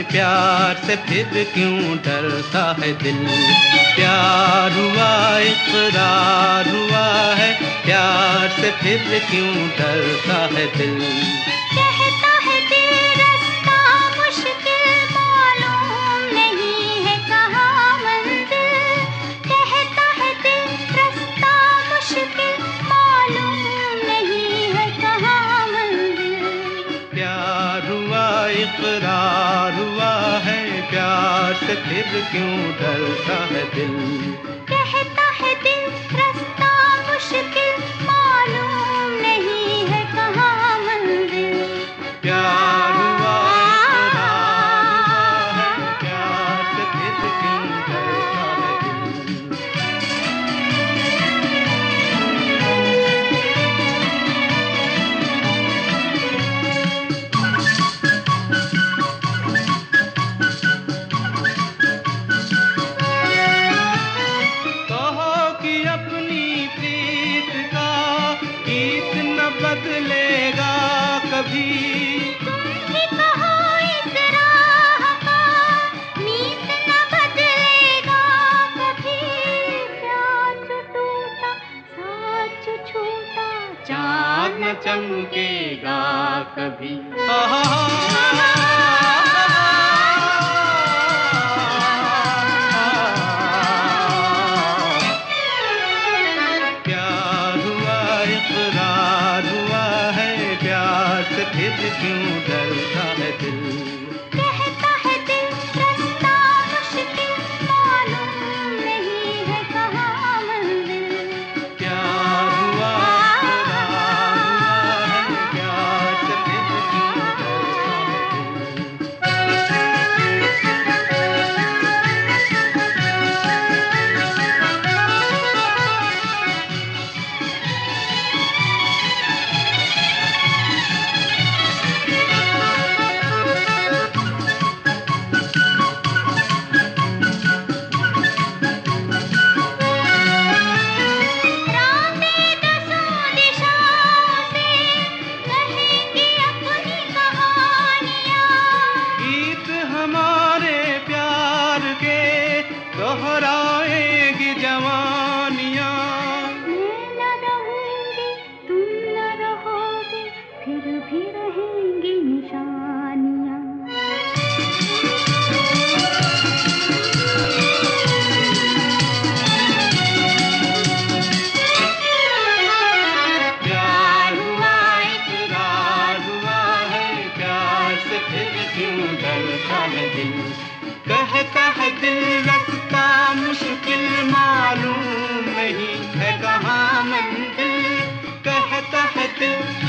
प्यार से फिर क्यों डरता है दिल। प्यार हुआ इकरार हुआ है, प्यार से फिर क्यों डरता है दिल। कहता है दिल रास्ता मुश्किल मालूम नहीं है कहाँ मंजिल। कहता है दिल रास्ता मुश्किल मालूम नहीं है कहाँ मंजिल। प्यार हुआ इकरार हुआ है, प्यार से फिर क्यों डरता है दिल। कहता है दिल रास्ता मुश्किल मालूम नहीं है कहाँ मंजिल। प्यार हुआ इकरार हुआ है, प्यार से फिर क्यों डरता है दिल। बदलेगा कभी तुम ही कहो इस राह का मीत न बदलेगा कभी। प्यार जो टूटा साथ जो छूटा चाँद न चमकेगा कभी। प्यार हुआ इकरार हुआ है, प्यार से फिर क्यों डरता है दिल। कहता है दिल रास्ता मुश्किल मालूम नहीं है कहाँ मंजिल। प्यार हुआ इकरार हुआ है, प्यार से फिर क्यों डरता है दिल। हमारे प्यार के दोहराएगी जवानियाँ। मैं न रहूंगी तुम न रहोगे फिर भी रहेंगी निशानियाँ। प्यार हुआ इकरार हुआ है, प्यार से फिर क्यों डरता है दिल। कहता है दिल रास्ता मुश्किल मालूम नहीं है कहाँ मंजिल। कहता है दिल